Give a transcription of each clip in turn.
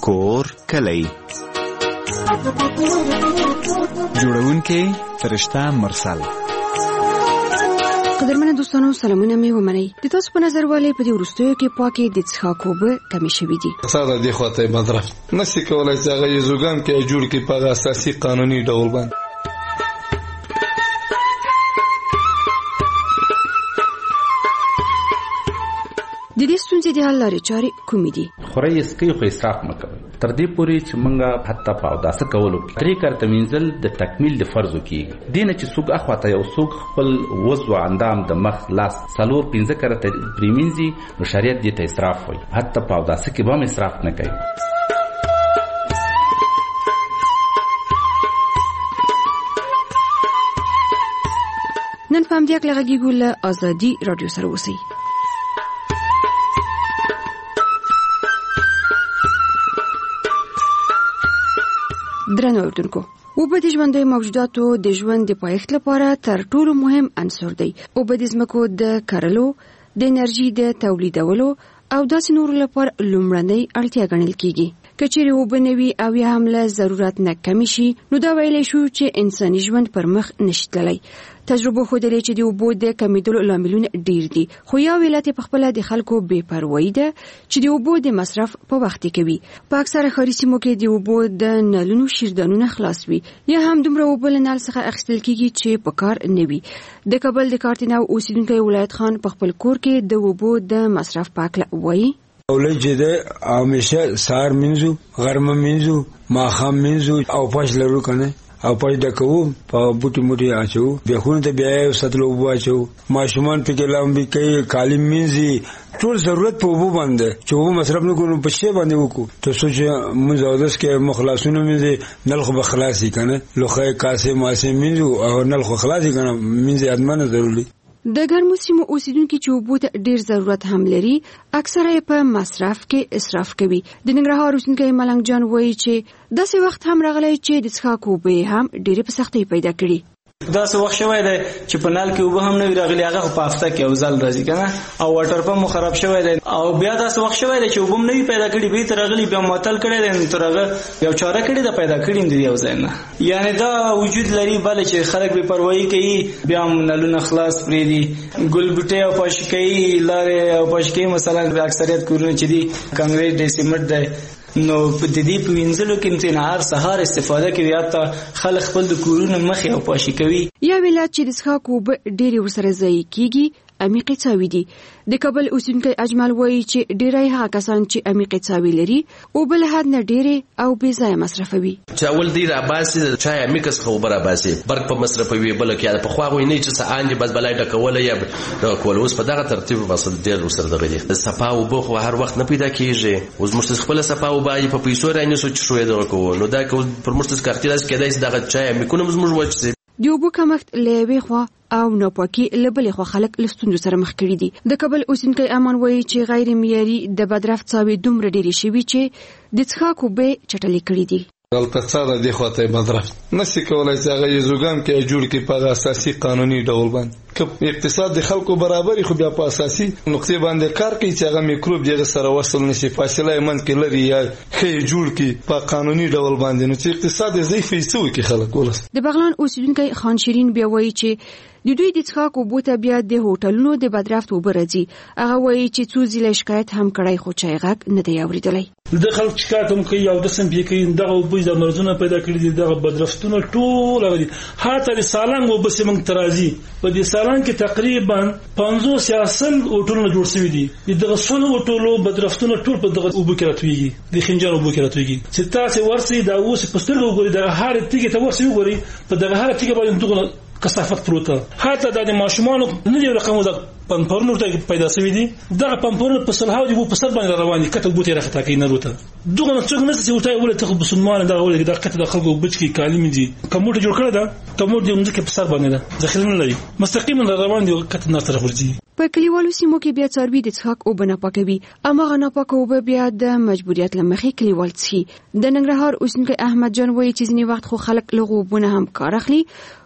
کور کلی. جوړونکي فرشته مرسل. قدرمنه دوستانو سلامونه مې ومنئ. د تاسو په نظر والي په دې وروستیو کې پاکې د څښاک اوبه کمې شوي دي. ساده دی خواته مصرف نشي کولای چې هغه یزوګان کې جوړ کې په اساسي قانوني ډول باندې. د دې ستونزې د حل لارې چارې کومې دي؟ خوري اسکی خو اسراف مکوئ تر دې پورې چې مونږه حتی په اوداسه کولو درې کارته منزل د تکمیل د فرض کیږي. دینه چې څوک اخواته یو څوک خپل وضو اندام د مخ لاس څلور 15 کارته پریمینځي نو شریعت دې ته اسراف وایي. حتی په اوداسه کې به اسراف نه کوي. نن په همدې اړه غږیږو له ازادي رادیو سره اوسئ. درنو اوریدونکو، اوبه د ژوندیو موجوداتو د ژوند د پایښت لپاره تر ټولو مهم عنصر دی. اوبه د ځمکو د کرلو، د انرژي د تولیدولو او داسې نورو لپاره لومړنۍ اړتیا ګڼل کیږي. که چیرې اوبه نه وي او یا هم له ضرورت نه کمې شي نو دا ویلی شو چې انساني ژوند پر مخ نشي تللی. تجربه ښودلې چې د اوبو د کمیدلو لاملونه ډیر دي، خو یو علت په خپله د خلکو بې پروایي ده چې د اوبو د مصرف په وخت کې کوي. په اکثره ښاري سیمو کې د اوبو د نلونو شیردانونه خلاص وي یا هم دومره اوبه له نل څخه اخیستل کیږي چې په کار نه وي. د کابل د کارتینو اوسیدونکی ولایت خان په خپل کور کې د اوبو د مصرف په اړه وایي. اولې چې ده همیشه سهار منځو، غرمه منځو، ماښام منځو او پاش لرو کنه او پاش ډکوو په بوټي موټي اچو بیا خونه ته بیا یو سطل اوبه اچو. ماشومان پکې لامبي کوي، کالي مینځي، ټول ضرورت په اوبو باندې چې اوبه مصرف نه کوو په شی باندې وکړو. ته سوچ موږ اودس کې مخلصونه مینځي، نل خو به خلاصي کنه، لوخه کاسه ماسه مینځو او نل خو خلاصي کنه، مینځي ادمنه ضروري. د ګرمو سیمو اوسیدونکي چې اوبو ته ډیر ضرورت هم لري اکثره په مصرف کې اسراف کوي. د ننګرهار اوسیدونکی ملنګ جان وایي چې داسې وخت هم راغلی چې د څښاک اوبه هم ډیره په سختۍ پیدا کړي. داسې وخت شوی دی چې په نل کې اوبه هم نه وي راغلي، هغه په هفته کې یو ځل راځي کنه، او واټر پمپ مو خراب شوی دی، او بیا داسې وخت شوی دی چې اوبه هم نه وي پیدا کړي، بیا تر راغلي بیا معطل کړی دی، تر هغه یو چاره کړې ده پیدا کړي دي یو ځای نه. یعنی دا وجود لري بل چې خلک بې پروايي کوي، بیا هم نلونه خلاص پرېږدي، ګل بوټي او پاشکۍ لارې او پاشکۍ مثلا اکثریت کورونه چې دي کانکریټ دی، سیمنټ دی، نو په دې په وینځلو کې انتنهار سهار استفاده کوي، حتی خلک خپل د کورونو مخې او پاشي کوي. یا ولایت چې د څښاک اوبه ډېرې ورسره ضایع کیږي عمیقې څاوي دي. د کابل اوسیدونکی اجمل وایي چې ډېری هغه کسان چې عمیقې څاوي لري اوبه له حد نه ډېرې او بې ځایه مصرفوي. چې اول دی راباسي چای عمیقه څخه اوبه راباسي برق په مصرفوي، بل کې په خوا غوي نه چې سان دي بس بلای ډکول یا ډکول. اوس په دغه ترتیب وسل ډېر ورسره دغه دي. صفا اوبه خو هر وخت نه پیدا کیږي. اوس موږ خپل صفا اوبه په پیسو رانه سوچ شوې دغه کوو، نو دا پر موږ څه کارتي راځي کېدای دغه چای عمیقونه موږ وچې د اوبو کمښت له یوې خوا او ناپاکي له بلې خوا خلک له ستونزو سره مخ کړي دي. د کابل اوسیدونکی امان وایي چې غیر معیاري د بدرفت څاوي دومره ډېرې شوي چې د څښاک اوبه چټلې کړي دي. دلته ساده دی خواته مصرف نشي کولای چې هغه یزوګان کې جوړ کې په اساسي قانوني ډول باندې. که اقتصاد د خلکو برابرۍ خو بیا په اساسي نقطې باندې کار کوي چې هغه میکروب دغه سره وصل نشي، فاصله یې منځ کې لري یا خې جوړ کې په قانوني ډول باندې، نو چې اقتصاد یې ضعیف وي کې خلک ولس. د بغلان اوسیدونکی خان شیرین بیا وایي چې د دوی د څښاک اوبو ته بیا د هوټلونو د بدرفت اوبه راځي. هغه وایي چې څو ځله شکایت هم کړی خو چای غږ نه دی اورېدلی. د خلک شکایت هم کوي او د سم بیا کوي دغه اوبه د مرزونه پیدا کړي دي، دغه بدرفتونه ټول هغه حتی د سالنګ اوبه چې موږ ترازی په دې سالنګ کې تقریبا 50 سیاسل هوټلونه جوړ شوي دي. دغه سونو هوټلو بدرفتونه ټول په دغه اوبه کې راتويږي، د خنجر اوبه کې راتويږي. چې تاسو ورسي دا اوس په سترګو وګورئ، دغه هر تیګه ته ورسي وګورئ، په دغه هر تیګه باندې دغه کثافت پروته. حتی د ماشومانو نه دی رقم د پمپورونو ته پیدا شوی دي، دغه پمپورونو په سلهاو دی په سر باندې روان دي، کته بوتي راخته کوي نه روته. دغه څنګه نه چې وټای ولې ته مسلمان دغه ولې د کته د خلکو بچکی کالم دي، کومه جوړ کړه دا کومه دې موږ کې په سر باندې ده ځخیل نه لري، مستقیما روان دي کته نه طرف ورځي. په کلیوالو سیمو کې بیا څاروي د څښاک اوبه نه پاکوي، اماغه نه پاکه اوبه بیا د مجبوریت له مخې کلیوال څښي. د ننګرهار اوسیدونکی احمد جان وایي چې ځینې وخت خو خلک له اوبو نه هم کار اخلي،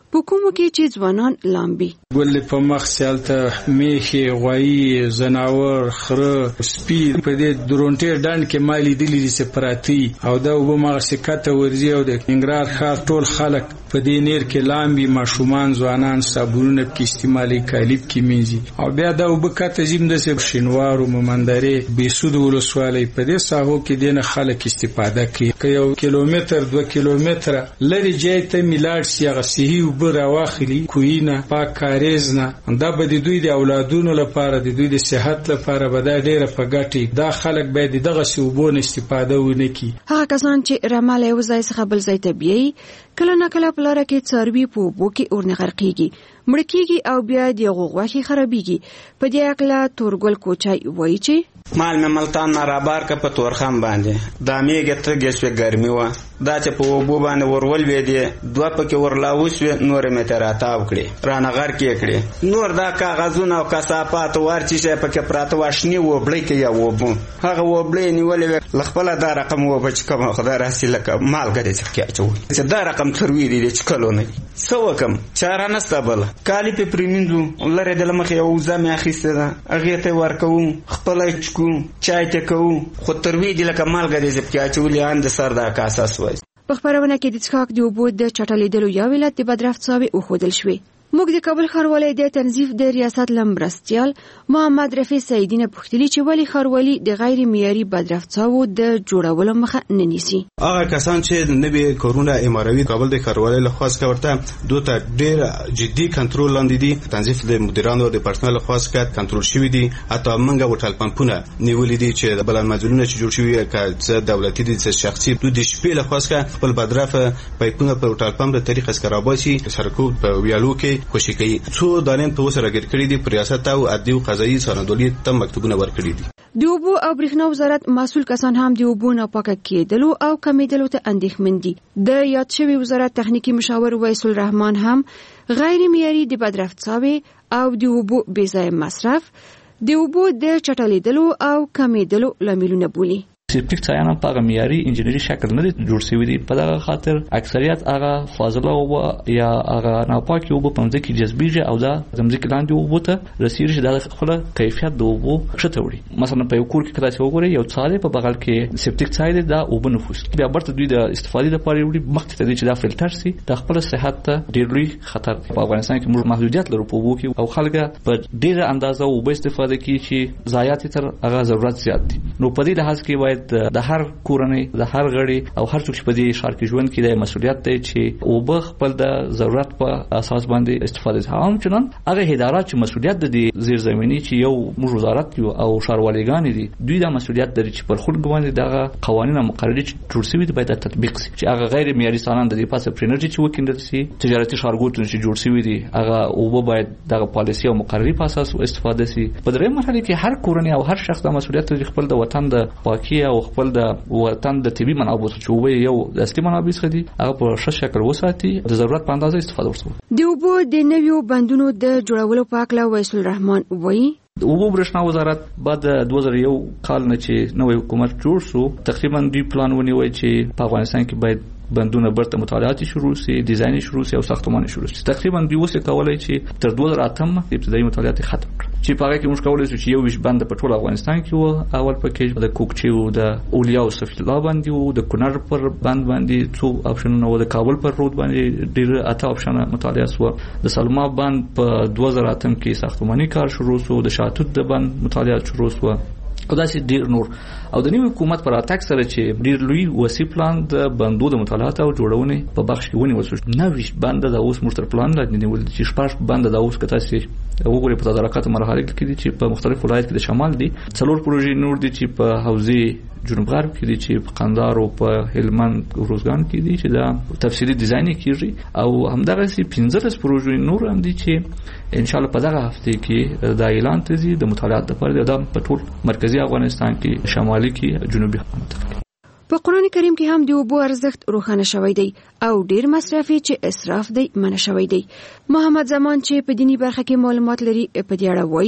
په کومو کې چې ځوانان لامبي. ګل په مخ سیالته میخي غوایی زناور خره سپی په دې درونټه ډاند کې مالی دلی سپراتی او دا وب ما سکته ورزي او د انګرار خاص ټول خلک په دې نیر کې لامبي ماشومان ځوانان صابونونه کې استعمالي کالیب کې میزي او بیا دا وب کته زم د شینوارو مومندري بیسود ولسوالۍ په دې ساحو کې دینه خلک استفاده کوي که یو کیلومتر 2 کیلومتر لري ځای ته میلاډ سیغه صحیح وبره واخلي کوینه پاک کاریزنه دا به د دوی د اولادونو لپاره د دوی د صحت لپاره به دا ډیره په ګټي دا خلک باید دغه سوبونه استفاده ونه کړي. هغه کسان چې رماله یو ځای څخه بل ځای ته بیایي کله نه کله په لاره کې څاروي په اوبو کې اورنغرقېږي مړ کېږي او بیا د غوغوښې خرابېږي. په دې اړه تورګل کوچای وایي چې مال مې ملتان نارابار که په تورخم باندې دا میږه ترګې شوې ګرمي وه دا چې په اوبو باندې ورول وې دوه پکې ورلاو شوې نورې مې ته راتاو کړې رانه غرقې کړې نور دا کاغذونه او کثافات ورچې شی پکې پراته وه شنې وبړۍ کې یا اوبو هغه وبړۍ نیولې وې له خپله دا رقم وبه چې کومه خدای راسي لکه مالګه دې څه کې اچوي چې دا رقم تروي دي چې کلو نه څه وکم چاره نسته بله کالي پې پرېمینځو لرې د له مخې یو وزه مې اخیستې ده هغې ته یې ورکوو خپله چای ته کوو خو تروي دي لکه مالګه دې چې پکې اچولي ان د سر دا کاسه سوی. په خپرونه کې د څښاک د اوبو د چټلېدلو یو علت د بدرفت څاوې وښودل شوې. موږ د کابل ښاروالۍ د تنظیف د ریاست لمرستیال محمد رفیع سعیدی نه پوښتلي چې ولې ښاروالي د غیر معیاري بدرفت څاوو د جوړولو مخه نه نیسي. هغه کسان چې نوي کارونه اماروي کابل د ښاروالۍ لخوا څخه ورته دوته ډېر جدي کنټرول لاندې دي تنظیف د مدیرانو د پرسنل لخوا څخه کنټرول شوی دي حتی منګه وټل پمپونه نیولې دي چې د بلان مجلونه چې جوړ شوی که دولتي دي چې شخصي د شپې لخوا څخه خپل بدرفت پایپونه په وټل پمپ د طریقې څخه راباسي سرکو په ویالو کې خوشی کوي. څو دانین په وسره ګر کړی دي ریاست او عدلي او قضایي سندولي ته مکتوبونه ورکړي دي. د اوبو او برېښنا وزارت مسؤل کسان هم د اوبو ناپاکه کېدلو او کمیدلو ته اندېښمن دي. د یاد شوی وزارت تخنیکی مشاور ویس الرحمن هم غیر معیاري د بدرفت څاوې او د اوبو بې ځایه مصرف د اوبو د چټلېدلو او کمیدلو لاملونه بولي. سیپټیک څايانه په معیاري انجینری شکل نه جوړ شوی دی په دغه خاطر اکثریت هغه فاضله او یا هغه ناپاکي اوبه په ځمکه کې جذبېږي او دا ځمکه لاندې اوبه ته رسیږي د خپل کیفیت د اوبو ښه وړي. مثلا په یو کور کې کله چې وګورئ یو څاله په بغل کې سیپټیک څای دی دا اوبه نفوس بیا برته دوی د استفادې لپاره وړي مخکې ته دی چې دا فلټر سي د خپل صحت ته ډېر لوی خطر دی. په افغانستان کې موږ محدودیت لرو په اوبو کې او خلک په ډېره اندازه اوبه استفاده کوي چې ضایعات تر هغه ضرورت زیات دي. نو په دې لحاظ کې باید د هر کورنۍ د هر غړي او هر څوک چې په دې ښار کې ژوند کوي د مسؤلیت دی چې اوبه خپل د ضرورت په اساس باندې استفاده کوي. هم چنان هغه ادارات چې مسؤلیت د زیرزمینی چې یو موږ وزارت یو او ښاروالۍ دي دوی د مسؤلیت لري چې پر خلکو باندې دغه قوانین او مقررات جوړ شوي دي باید تطبیق شي چې هغه غیر معیاري سالان د پاسه پرینرجی چې وکیندل شي تجارتي ښارګوټونه چې جوړ شوي دي هغه اوبه باید دغه پالیسي او مقررات په اساس استفاده شي. په درې مرحله کې هر کورنۍ او هر شخص د مسؤلیت لري خپل د وطن د پاکي او خپل د وطن د طبي منابعو چې اوبه یو د اصلي منابع څخه دي هغه په ښه شکل وساتي د ضرورت په اندازه استفاده وکړي. د اوبو د نویو بندونو د جوړولو په اړه ویس الرحمن وایي د اوبو برېښنا وزارت بعد 2001 کال نه چې نوې حکومت جوړ شو تقریبا دوی پلان ونیوي چې په افغانستان کې باید بندونه برته مطالعات شروع شي ډیزاین شروع شي او ساختمان شروع شي. تقریبا دوی وسه کولای چې تر 2008 ابتدایي مطالعات ختم کړي چې په هغه کې موږ کولای شو چې یو ویش بند په ټول افغانستان کې وو. اول پکې د کوکچي او د اولیا او سفیلا باندې وو د کونړ پر بند باندې څو اپشنونه وو د کابل پر رود باندې ډېر اته اپشنه مطالعه شو. د سلما بند په 2008 کې ساختماني کار شروع شو د شاتوت د بند مطالعه شروع شو او داسې ډیر نور او د نیو حکومت پر اتاک سره چې ډیر لوی وسی پلان د بندو د مطالعات او جوړونې په بخش کې ونیول شو. نوښت بند د اوس مشتر پلان لاندې نیول چې شپږ بند د اوس کته سي وګوري په تدارکات مرحله کې دي چې په مختلفو ولایت کې د شمال دي څلور پروژې نور دي چې په حوزه جنوب غرب کې دي چې په قندهار او په هلمند او روزګان کې دي چې دا تفصیلی ډیزاین کیږي او همدغه سي 15 پروژې نور هم دي چې ان شاء الله په دغه هفته کې د اعلان تزي د مطالعات لپاره د په ټول مرکزی افغانستان کې شمالي کې جنوبي افغانستان. په قرآن کریم کې هم د اوبو ارزښت روښانه شوی دی او ډیر مصرف چې اسراف دی منع شوی دی. محمد زمان چې په دینی برخه کې معلومات لري په دې اړه وایي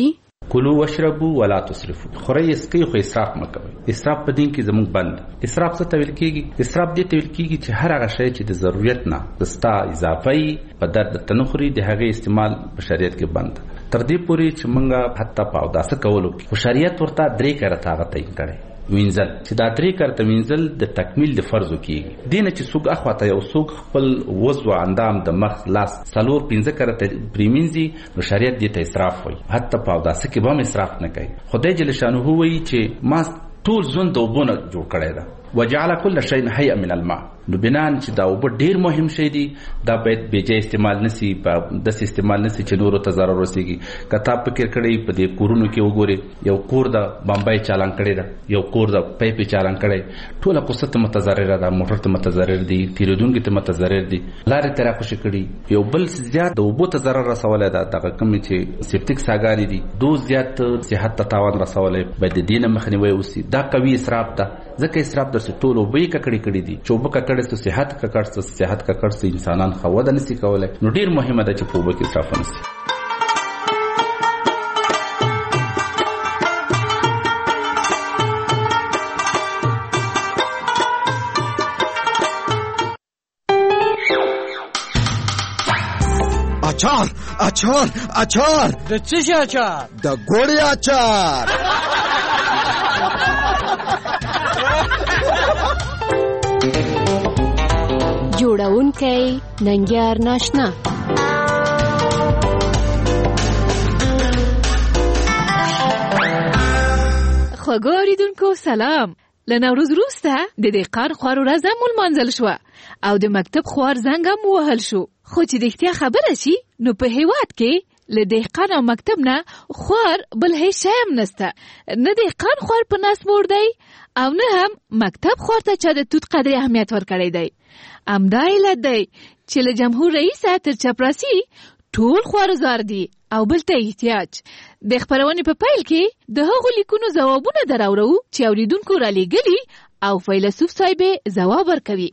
کلو واشربو ولا تسرفو. خورئ اسکئ خو اسراف مه کوئ. اسراف په دین کې زموږ بند. اسراف څه ته ویل کېږي؟ اسراف دې ته ویل کېږي چې هر هغه شی چې د ضرورت نه ستا اضافه یي په درد ته نه خوري، د هغې استعمال په شریعت کې بند. تر دې پورې چې موږ حتی په اوداسه کولو کې خو شریعت ورته 3 کرته هغه تعین کړی وینځل، چې دا 3 کرته وینځل د تکمیل د فرضو کېږي. دې نه چې څوک اخواته یو څوک خپل وضو اندام د مخ لاس 4-5 کرته پرېمینځي، نو شریعت دې ته اسراف وایي. حتی په اوداسه کې به هم اسراف نه کوي. خدای جل شانه وایي چې ما ټول ژوند د اوبو نه جوړ کړی ده، وجعل كل شيء حيا من الماء. نو بنان چې دا اوبه ډیر مهم شی دي، دا باید بیجه استعمال نسی، په داس استعمال نسی چې نورو ته ضرر ورسیږي. کتاب فکر کړی په دې کورونو کې وګوري، یو کور د بمبای چالان کړی ده، یو کور د پایپ چالان کړی، ټوله کوڅه ته متضرر ده، موټر ته متضرر دي، پیرودونکو ته متضرر دي، لارې ته راخوشي کړي. یو بل زیات د اوبو ته ضرر رسولای ده، دغه کوم چې سیپټیک ساګانی دي، دو زیات صحت ته تاوان رسولای، باید د دینه مخنیوي وسی. دا قوي اسراف ده، ځکه اسراف درته ټول اوبه ککړې دي، چې اوبه ککړې ته صحت ککړ څه، صحت ککړ څه، انسانان خو وده نسی کولای. نو ډیر مهمه ده چې په اوبه کې اسراف ونسی. اچار اچار اچار. د څه شي اچار؟ د ګوړې اچار. جوړونکی ننګیار ناشنا. خوږو اوریدونکو سلام. له نوروز وروسته د دهقان خوار ورځ هم ولمانځل شوه او د مکتب خوار زنګ هم ووهل شو. خو چې رښتیا خبره شي نو په هیواد کې له دهقان او مکتب نه خوار بل هیڅ شی هم نسته. نه دهقان خوار په ناس موړ دی او نه هم مکتب خوار ته چا د توت قدر اهمیت ورکړی دی. همدا علت دی چې له جمهور رئیس تر چپراسی ټول خوارزار دي او بل ته احتیاج. د خبرونې په پیل کې د هغو لیکونو ځوابونه دراوړو چې اوریدونکو را لېږلي او فیلسوف صاحب ځواب ورکوي.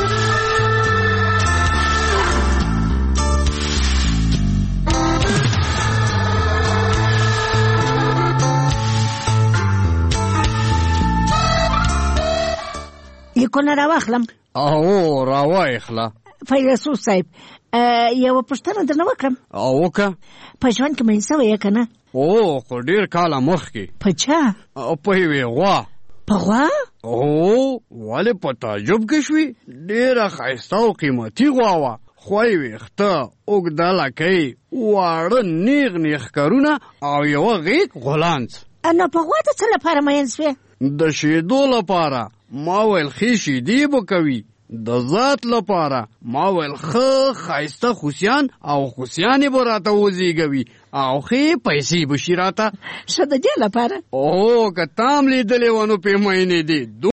لیکونه راواخلم. او راواخله. فیلسوف صاحب یو پوښتنه درنه وکړم. او وکړه. په ژوند کې مې څه وایې که نه؟ او خو ډېر کاله مخکې. په چا؟ په یوې غوا. په غوا؟ او ولې په تعجب کې شوې؟ ډېره ښایسته او قیمتي غوا وه. خوی ویښته، اوږده لکۍ، واړه نیغ نیغ ښکرونه او یوه غیږ غولانځ. نو په غوا د څه لپاره مین سوې؟ د شیدو لپاره. ما ویل ښې شیدې به کوي. د ذات لپاره. ما ویل ښه ښایسته خوسیان او خوسیانې به راته وزیږوي او ښې پیسې به شي راته. ښه د دې لپاره. او که تا هم لیدلې وه نو پېمینې دې